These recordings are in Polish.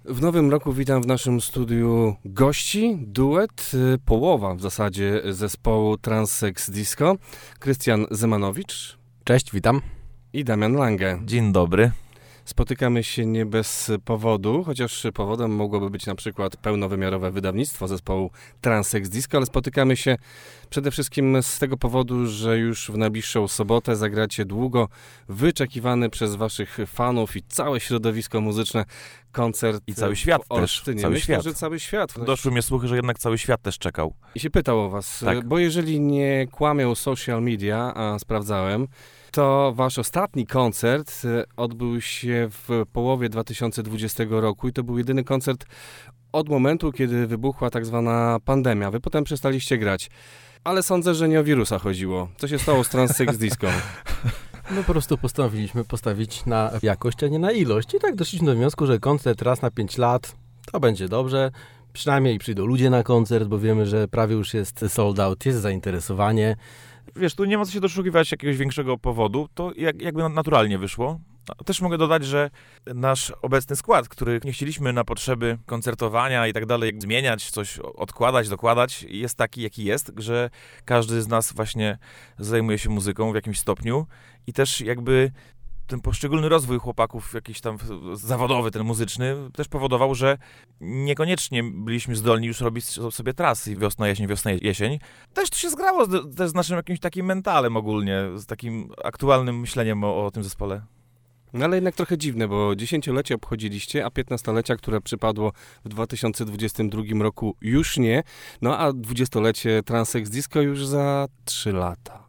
W nowym roku witam w naszym studiu gości, duet, połowa w zasadzie zespołu Transsex Disco, Krystian Zemanowicz. Cześć, witam. I Damian Lange. Dzień dobry. Spotykamy się nie bez powodu, chociaż powodem mogłoby być na przykład pełnowymiarowe wydawnictwo zespołu Transsex Disco, ale spotykamy się przede wszystkim z tego powodu, że już w najbliższą sobotę zagracie długo wyczekiwany przez waszych fanów i całe środowisko muzyczne koncert. I cały świat w Olsztynie. Cały Myślę, świat. że cały świat. Doszły mnie słuchy, że jednak cały świat też czekał. I się pytał o was, Tak. bo jeżeli nie kłamią social media, a sprawdzałem, to wasz ostatni koncert odbył się w połowie 2020 roku i to był jedyny koncert od momentu, kiedy wybuchła tak zwana pandemia. Wy potem przestaliście grać. Ale sądzę, że nie o wirusa chodziło. Co się stało z Transsex Disco? My po prostu postanowiliśmy postawić na jakość, a nie na ilość. I tak doszliśmy do wniosku, że koncert raz na 5 lat to będzie dobrze. Przynajmniej przyjdą ludzie na koncert, bo wiemy, że prawie już jest sold out, jest zainteresowanie. Wiesz, tu nie ma co się doszukiwać jakiegoś większego powodu, to jakby naturalnie wyszło. Też mogę dodać, że nasz obecny skład, który nie chcieliśmy na potrzeby koncertowania i tak dalej zmieniać, coś odkładać, dokładać, jest taki, jaki jest, że każdy z nas właśnie zajmuje się muzyką w jakimś stopniu i też jakby ten poszczególny rozwój chłopaków, jakiś tam zawodowy, ten muzyczny, też powodował, że niekoniecznie byliśmy zdolni już robić sobie trasy wiosna, jesień. Też to się zgrało też z naszym jakimś takim mentalem ogólnie, z takim aktualnym myśleniem o tym zespole. No ale jednak trochę dziwne, bo 10-lecie obchodziliście, a 15-lecia, które przypadło w 2022 roku już nie, no a 20-lecie Transsex Disco już za 3 lata.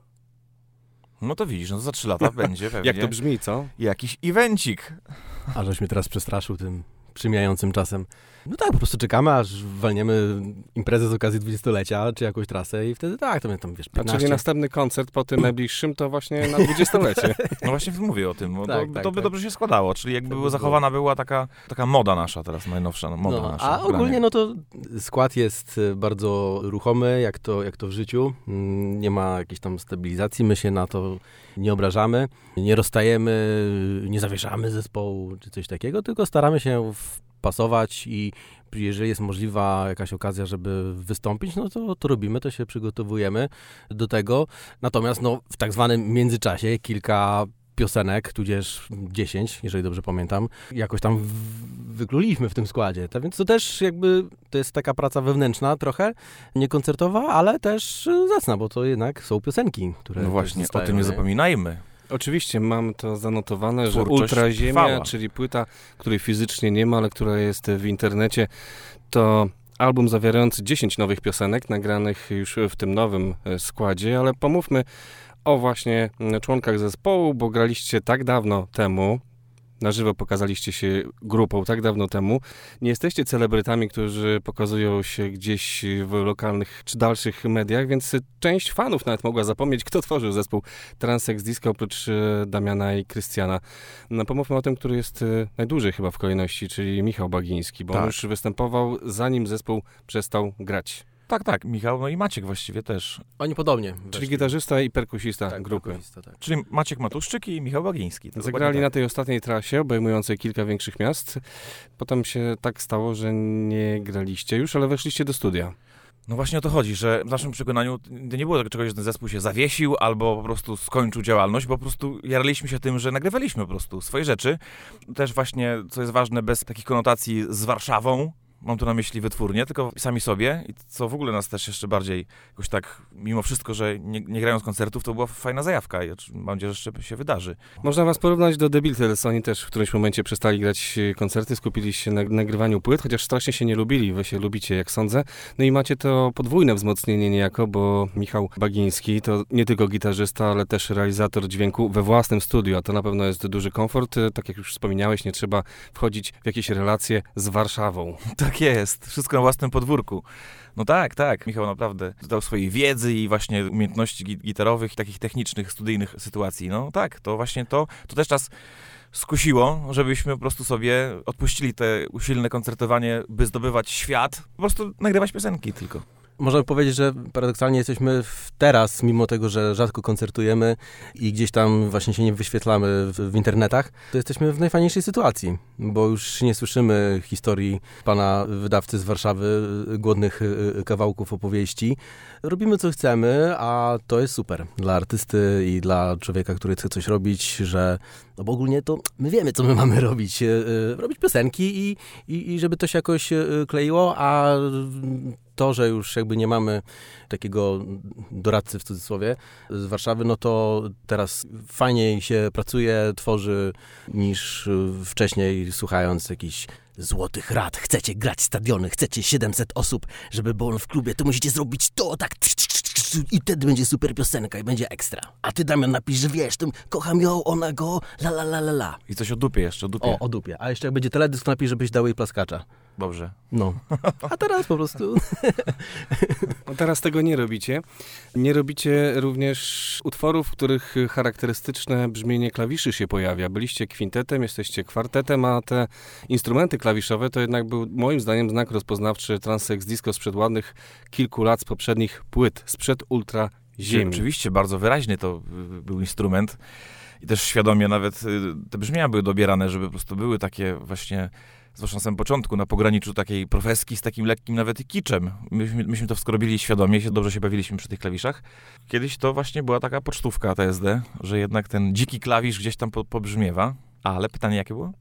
No to widzisz, no to za 3 lata będzie pewnie. Jak to brzmi, co? Jakiś evencik. A żeś mnie teraz przestraszył tym przymijającym czasem. No tak, po prostu czekamy, aż walniemy imprezę z okazji 20-lecia, czy jakąś trasę i wtedy tak, to tam wiesz, 15. A czyli następny koncert po tym najbliższym to właśnie na 20-lecie. No właśnie mówię o tym, bo Tak, to by dobrze się składało, czyli jakby zachowana była taka moda nasza teraz, najnowsza moda nasza. A ogólnie no to skład jest bardzo ruchomy, jak to w życiu. Nie ma jakiejś tam stabilizacji, my się na to nie obrażamy, nie rozstajemy, nie zawieszamy zespołu czy coś takiego, tylko staramy się pasować i jeżeli jest możliwa jakaś okazja, żeby wystąpić, no to robimy, to się przygotowujemy do tego. Natomiast no, w tak zwanym międzyczasie kilka piosenek, tudzież 10, jeżeli dobrze pamiętam, jakoś tam wykluliliśmy w tym składzie. Więc to też jakby, to jest taka praca wewnętrzna trochę, niekoncertowa, ale też zacna, bo to jednak są piosenki, które no właśnie, zostają, o tym nie zapominajmy. Oczywiście mam to zanotowane, że Twórczość Ultraziemia, trwała. czyli płyta, której fizycznie nie ma, ale która jest w internecie, to album zawierający 10 nowych piosenek, nagranych już w tym nowym składzie, ale pomówmy o właśnie członkach zespołu, bo graliście tak dawno temu, na żywo pokazaliście się grupą tak dawno temu. Nie jesteście celebrytami, którzy pokazują się gdzieś w lokalnych czy dalszych mediach, więc część fanów nawet mogła zapomnieć, kto tworzył zespół Transsex Disco oprócz Damiana i Krystiana. No, pomówmy o tym, który jest najdłużej chyba w kolejności, czyli Michał Bagiński, bo on już występował zanim zespół przestał grać. Tak, Michał, no i Maciek właściwie też. Oni podobnie. Czyli gitarzysta i perkusista grupy. Perkusista, tak. Czyli Maciek Matuszczyk i Michał Bagiński. Zagrali na tej ostatniej trasie, obejmującej kilka większych miast. Potem się tak stało, że nie graliście już, ale weszliście do studia. No właśnie o to chodzi, że w naszym przekonaniu nie było czegoś, że ten zespół się zawiesił albo po prostu skończył działalność, bo po prostu jaraliśmy się tym, że nagrywaliśmy po prostu swoje rzeczy. Też właśnie, co jest ważne, bez takich konotacji z Warszawą, mam tu na myśli wytwórnie, tylko sami sobie, i co w ogóle nas też jeszcze bardziej jakoś tak, mimo wszystko, że nie grając koncertów, to była fajna zajawka i mam nadzieję, że jeszcze się wydarzy. Można was porównać do The Beatles, oni też w którymś momencie przestali grać koncerty, skupili się na nagrywaniu płyt, chociaż strasznie się nie lubili, wy się lubicie, jak sądzę. No i macie to podwójne wzmocnienie niejako, bo Michał Bagiński to nie tylko gitarzysta, ale też realizator dźwięku we własnym studiu, a to na pewno jest duży komfort. Tak jak już wspomniałeś, nie trzeba wchodzić w jakieś relacje z Warszawą. Tak jest, wszystko na własnym podwórku. No tak, Michał naprawdę dodał swojej wiedzy i właśnie umiejętności gitarowych, takich technicznych, studyjnych sytuacji. No tak, to właśnie to też nas skusiło, żebyśmy po prostu sobie odpuścili te usilne koncertowanie, by zdobywać świat, po prostu nagrywać piosenki tylko. Można powiedzieć, że paradoksalnie jesteśmy teraz, mimo tego, że rzadko koncertujemy i gdzieś tam właśnie się nie wyświetlamy w internetach, to jesteśmy w najfajniejszej sytuacji, bo już nie słyszymy historii pana wydawcy z Warszawy, głodnych kawałków opowieści. Robimy co chcemy, a to jest super dla artysty i dla człowieka, który chce coś robić, że no bo ogólnie to my wiemy, co my mamy robić. Robić piosenki i żeby to się jakoś kleiło, a to, że już jakby nie mamy takiego doradcy w cudzysłowie z Warszawy, no to teraz fajniej się pracuje, tworzy niż wcześniej, słuchając jakichś złotych rad. Chcecie grać stadiony, chcecie 700 osób, żeby było w klubie, to musicie zrobić to, tak i wtedy będzie super piosenka i będzie ekstra. A ty, Damian, napisz, że wiesz, tym kocham ją, ona go, la la la la la. I coś o dupie jeszcze, o dupie. O dupie. A jeszcze jak będzie teledysk, to napisz, żebyś dał jej plaskacza. Dobrze. No. A teraz po prostu... No teraz tego nie robicie. Nie robicie również utworów, w których charakterystyczne brzmienie klawiszy się pojawia. Byliście kwintetem, jesteście kwartetem, a te instrumenty klawiszowe to jednak był moim zdaniem znak rozpoznawczy Transex Disco sprzed ładnych kilku lat, z poprzednich płyt, sprzed Ultra Ziemi. Oczywiście, bardzo wyraźny to był instrument i też świadomie nawet te brzmienia były dobierane, żeby po prostu były takie właśnie, zwłaszcza na samym początku, na pograniczu takiej profeski z takim lekkim nawet i kiczem. Myśmy to wszystko robili świadomie, dobrze się bawiliśmy przy tych klawiszach. Kiedyś to właśnie była taka pocztówka TSD, że jednak ten dziki klawisz gdzieś tam pobrzmiewa. Ale pytanie jakie było?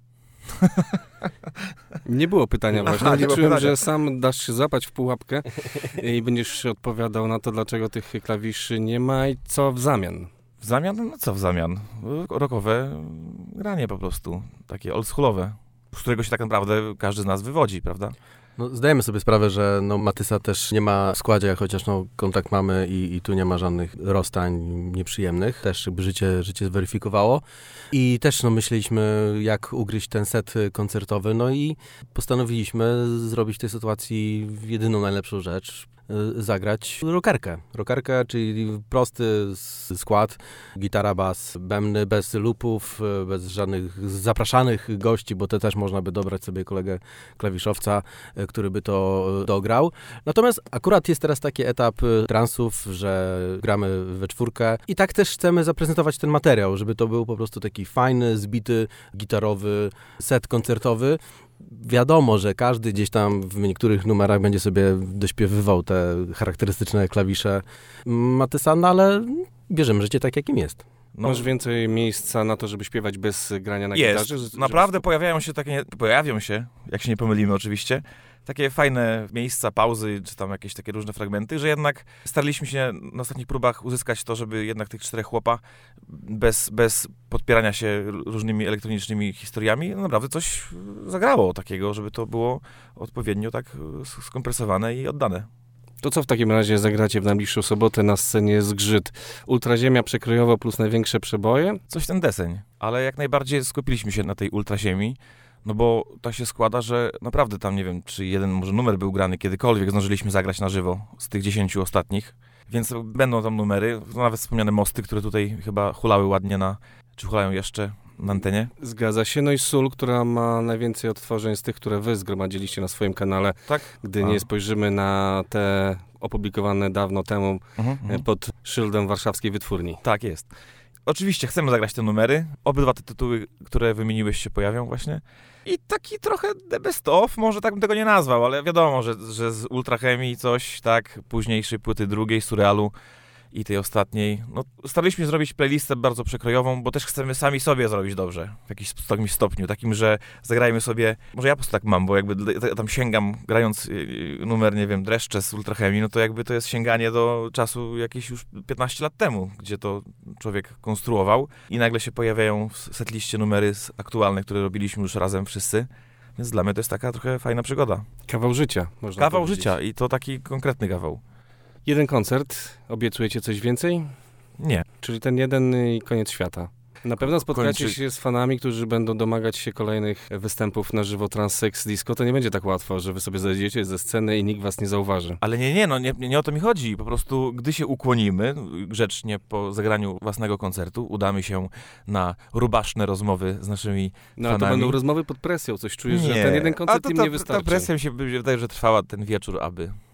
Nie było pytania właśnie. Aha, liczyłem, że sam dasz się złapać w pułapkę i będziesz odpowiadał na to, dlaczego tych klawiszy nie ma i co w zamian. W zamian? No co w zamian? Rockowe granie po prostu. Takie oldschoolowe, z którego się tak naprawdę każdy z nas wywodzi, prawda? No, zdajemy sobie sprawę, że Matysa też nie ma w składzie, chociaż kontakt mamy i tu nie ma żadnych rozstań nieprzyjemnych. Też jakby życie zweryfikowało. I też myśleliśmy, jak ugryźć ten set koncertowy. No i postanowiliśmy zrobić w tej sytuacji jedyną najlepszą rzecz. Zagrać rockerkę. Rockerkę, czyli prosty skład, gitara, bas, bębny, bez loopów, bez żadnych zapraszanych gości, bo to też można by dobrać sobie kolegę klawiszowca, który by to dograł. Natomiast akurat jest teraz taki etap transów, że gramy we czwórkę i tak też chcemy zaprezentować ten materiał, żeby to był po prostu taki fajny, zbity, gitarowy set koncertowy. Wiadomo, że każdy gdzieś tam w niektórych numerach będzie sobie dośpiewywał te charakterystyczne klawisze Matysa, ale bierzemy życie tak, jakim jest. No. Masz więcej miejsca na to, żeby śpiewać bez grania na gitarze? Jest. Naprawdę pojawiają się, jak się nie pomylimy oczywiście, takie fajne miejsca, pauzy, czy tam jakieś takie różne fragmenty, że jednak staraliśmy się na ostatnich próbach uzyskać to, żeby jednak tych 4 chłopa bez podpierania się różnymi elektronicznymi historiami, naprawdę coś zagrało takiego, żeby to było odpowiednio tak skompresowane i oddane. To co w takim razie zagracie w najbliższą sobotę na scenie Zgrzyt? Ultraziemia przekrojowo plus największe przeboje? Coś ten deseń, ale jak najbardziej skupiliśmy się na tej Ultraziemi, no bo tak się składa, że naprawdę tam nie wiem, czy jeden może numer był grany kiedykolwiek, zdążyliśmy zagrać na żywo z tych 10 ostatnich, więc będą tam numery, nawet wspomniane mosty, które tutaj chyba hulały ładnie czy hulają jeszcze na antenie. Zgadza się, no i Sól, która ma najwięcej odtworzeń z tych, które wy zgromadziliście na swoim kanale, tak? Gdy nie spojrzymy na te opublikowane dawno temu pod szyldem warszawskiej wytwórni. Tak jest. Oczywiście chcemy zagrać te numery. Obydwa te tytuły, które wymieniłeś, się pojawią właśnie. I taki trochę the best of, może tak bym tego nie nazwał, ale wiadomo, że z Ultrachemii coś, tak, późniejszej płyty drugiej, Surrealu i tej ostatniej. No, staraliśmy się zrobić playlistę bardzo przekrojową, bo też chcemy sami sobie zrobić dobrze, w jakimś stopniu, takim, że zagrajmy sobie, może ja po prostu tak mam, bo jakby tam sięgam, grając numer, nie wiem, Dreszcze z Ultrachemii, no to jakby to jest sięganie do czasu jakieś już 15 lat temu, gdzie to człowiek konstruował i nagle się pojawiają w setliście numery aktualne, które robiliśmy już razem wszyscy. Więc dla mnie to jest taka trochę fajna przygoda. Kawał życia, można Kawał powiedzieć. życia i to taki konkretny kawał. Jeden koncert, obiecujecie coś więcej? Nie. Czyli ten jeden i koniec świata. Na pewno spotkacie się z fanami, którzy będą domagać się kolejnych występów na żywo Transex Disco. To nie będzie tak łatwo, że wy sobie zejdziecie ze sceny i nikt was nie zauważy. Ale nie o to mi chodzi. Po prostu, gdy się ukłonimy grzecznie po zagraniu własnego koncertu, udamy się na rubaszne rozmowy z naszymi fanami. No to będą rozmowy pod presją. Coś czujesz, że ten jeden koncert im nie wystarczy. Ta presja mi się wydaje, że trwała ten wieczór, aby...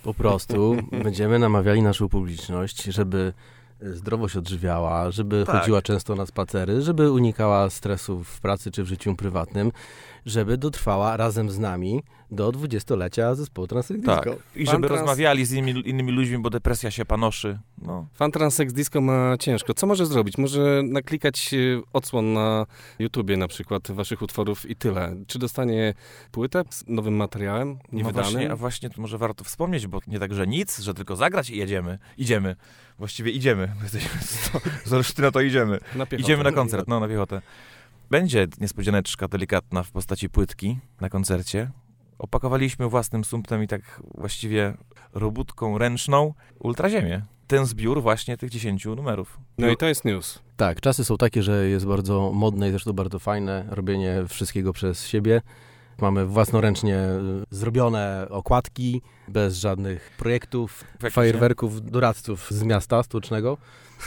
Po prostu będziemy namawiali naszą publiczność, żeby zdrowo się odżywiała, żeby chodziła często na spacery, żeby unikała stresu w pracy czy w życiu prywatnym, żeby dotrwała razem z nami do 20-lecia zespołu Transsex Disco. Tak. I żeby rozmawiali z innymi ludźmi, bo depresja się panoszy. No. Fan Transsex Disco ma ciężko. Co może zrobić? Może naklikać odsłon na YouTubie na przykład waszych utworów i tyle. Czy dostanie płytę z nowym materiałem, niewydanym? No właśnie to może warto wspomnieć, bo nie tak, że nic, że tylko zagrać i jedziemy. Idziemy. Właściwie idziemy. Z Olsztyna to idziemy. Na piechotę. Idziemy na koncert, na piechotę. Będzie niespodzianeczka delikatna w postaci płytki na koncercie. Opakowaliśmy własnym sumptem i tak właściwie robótką ręczną Ultraziemię. Ten zbiór właśnie tych 10 numerów. No i to jest news. Tak, czasy są takie, że jest bardzo modne i zresztą bardzo fajne robienie wszystkiego przez siebie. Mamy własnoręcznie zrobione okładki, bez żadnych projektów, fajerwerków, doradców z miasta stołecznego.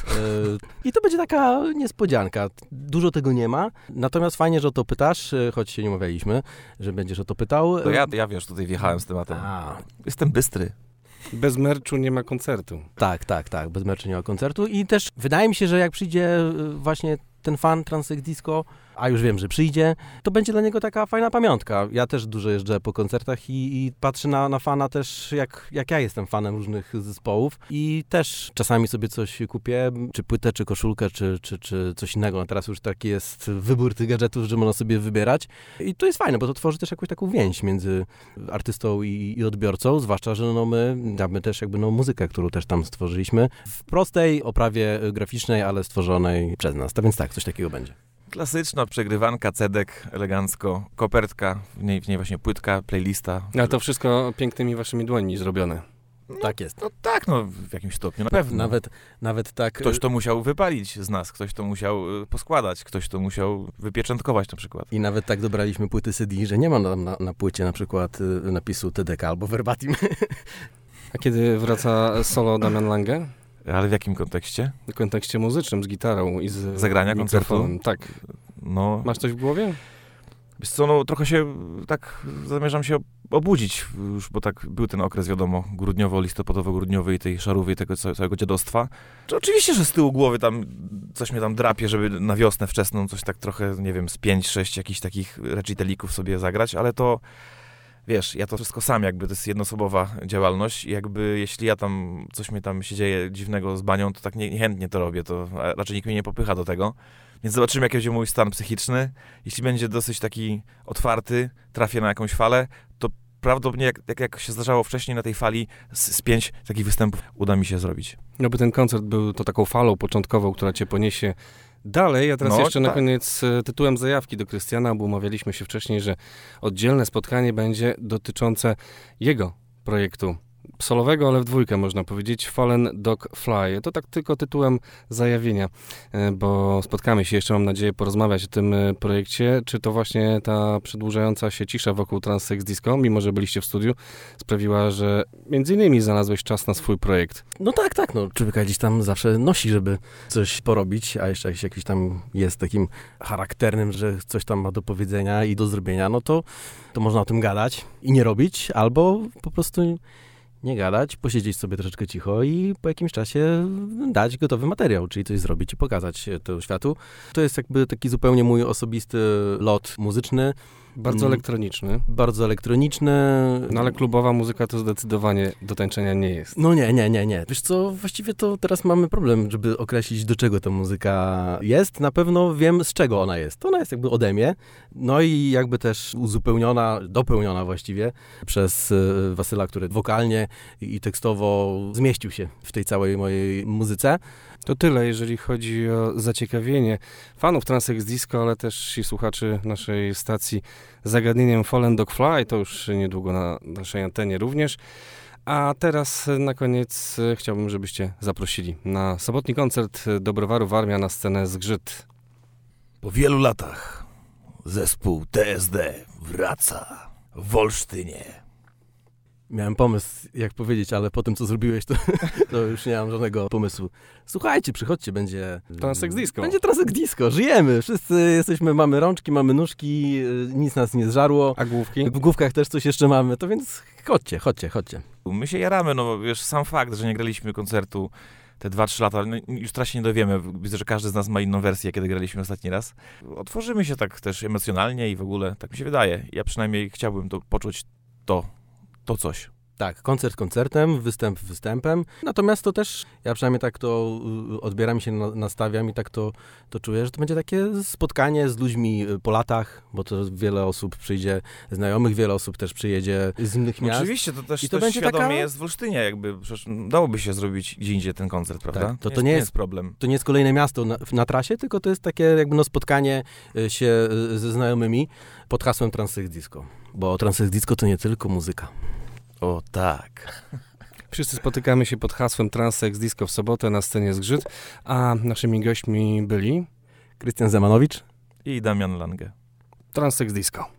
I to będzie taka niespodzianka. Dużo tego nie ma, natomiast fajnie, że o to pytasz, choć się nie umawialiśmy, że będziesz o to pytał. To ja wiesz, tutaj wjechałem z tematem. Jestem bystry. Bez merczu nie ma koncertu. Tak, bez merczu nie ma koncertu i też wydaje mi się, że jak przyjdzie właśnie ten fan Transsex Disco, a już wiem, że przyjdzie, to będzie dla niego taka fajna pamiątka. Ja też dużo jeżdżę po koncertach i patrzę na fana też, jak ja jestem fanem różnych zespołów i też czasami sobie coś kupię, czy płytę, czy koszulkę, czy coś innego. No teraz już taki jest wybór tych gadżetów, że można sobie wybierać i to jest fajne, bo to tworzy też jakąś taką więź między artystą i odbiorcą, zwłaszcza, że my damy też jakby muzykę, którą też tam stworzyliśmy w prostej oprawie graficznej, ale stworzonej przez nas. To więc tak, coś takiego będzie. Klasyczna przegrywanka, cedek, elegancko, kopertka, w niej właśnie płytka, playlista. Ale to wszystko pięknymi waszymi dłońmi zrobione. No, tak jest. No tak, w jakimś stopniu, na pewno. Nawet tak. Ktoś to musiał wypalić z nas, ktoś to musiał poskładać, ktoś to musiał wypieczętkować na przykład. I nawet tak dobraliśmy płyty CD, że nie ma na płycie na przykład napisu TDK albo verbatim. A kiedy wraca solo Damian Lange? Ale w jakim kontekście? W kontekście muzycznym, z gitarą i z zagrania koncertu? Tak. No. Masz coś w głowie? Wiesz co, trochę się tak zamierzam się obudzić już, bo tak był ten okres, wiadomo, grudniowo-listopadowo-grudniowy i tej szarówy, tego całego dziadostwa. Czy oczywiście, że z tyłu głowy tam coś mnie tam drapie, żeby na wiosnę wczesną coś tak trochę, nie wiem, z 5-6 jakichś takich recitalików sobie zagrać, ale to wiesz, ja to wszystko sam jakby, to jest jednoosobowa działalność i jakby jeśli ja tam, coś mi tam się dzieje dziwnego z banią, to tak niechętnie to robię, to raczej nikt mnie nie popycha do tego. Więc zobaczymy, jaki będzie mój stan psychiczny. Jeśli będzie dosyć taki otwarty, trafię na jakąś falę, to prawdopodobnie, jak się zdarzało wcześniej na tej fali, z 5 takich występów uda mi się zrobić. No by ten koncert był to taką falą początkową, która cię poniesie dalej, a teraz jeszcze na koniec tytułem zajawki do Krystiana, bo umawialiśmy się wcześniej, że oddzielne spotkanie będzie dotyczące jego projektu solowego, ale w dwójkę można powiedzieć, Fallen Dog Fly. To tak tylko tytułem zajawienia, bo spotkamy się jeszcze, mam nadzieję, porozmawiać o tym projekcie. Czy to właśnie ta przedłużająca się cisza wokół Transsex Disco, mimo że byliście w studiu, sprawiła, że między innymi znalazłeś czas na swój projekt? No tak, człowieka gdzieś tam zawsze nosi, żeby coś porobić, a jeszcze jakiś tam jest takim charakternym, że coś tam ma do powiedzenia i do zrobienia, no to można o tym gadać i nie robić, albo po prostu nie gadać, posiedzieć sobie troszeczkę cicho i po jakimś czasie dać gotowy materiał, czyli coś zrobić i pokazać to światu. To jest jakby taki zupełnie mój osobisty lot muzyczny. Bardzo elektroniczny. Bardzo elektroniczny. No ale klubowa muzyka to zdecydowanie do tańczenia nie jest. No nie. Wiesz co, właściwie to teraz mamy problem, żeby określić, do czego ta muzyka jest. Na pewno wiem, z czego ona jest. Ona jest jakby ode mnie. No i jakby też uzupełniona, dopełniona właściwie przez Wasyla, który wokalnie i tekstowo zmieścił się w tej całej mojej muzyce. To tyle, jeżeli chodzi o zaciekawienie fanów Transsex Disco, ale też i słuchaczy naszej stacji zagadnieniem Fallen Dog Fly, to już niedługo na naszej antenie również. A teraz na koniec chciałbym, żebyście zaprosili na sobotni koncert do Browaru Warmia na scenę Zgrzyt. Po wielu latach zespół TSD wraca w Olsztynie. Miałem pomysł, jak powiedzieć, ale po tym, co zrobiłeś, to już nie mam żadnego pomysłu. Słuchajcie, przychodźcie, będzie Transsex Disco. Będzie Transsex Disco, żyjemy. Wszyscy mamy rączki, mamy nóżki, nic nas nie zżarło. A główki? W główkach też coś jeszcze mamy, to więc chodźcie. My się jaramy, no wiesz, sam fakt, że nie graliśmy koncertu te 2-3 lata, no, już teraz się nie dowiemy, widzę, że każdy z nas ma inną wersję, kiedy graliśmy ostatni raz. Otworzymy się tak też emocjonalnie i w ogóle, tak mi się wydaje. Ja przynajmniej chciałbym to poczuć to coś. Tak, koncert koncertem, występ występem. Natomiast to też, ja przynajmniej tak to odbieram się, nastawiam i tak to czuję, że to będzie takie spotkanie z ludźmi po latach, bo to wiele osób przyjdzie, znajomych, wiele osób też przyjedzie z innych miast. Oczywiście, to też, I to też będzie świadomie taka... jest w Olsztynie, jakby, przecież dałoby się zrobić gdzie indziej ten koncert, prawda? Tak, to nie jest problem. To nie jest kolejne miasto na trasie, tylko to jest takie jakby spotkanie się ze znajomymi pod hasłem Transsex Disco, bo Transsex Disco to nie tylko muzyka. O tak. Wszyscy spotykamy się pod hasłem Transsex Disco w sobotę na scenie Zgrzyt, a naszymi gośćmi byli Krystian Zemanowicz I Damian Lange. Transsex Disco.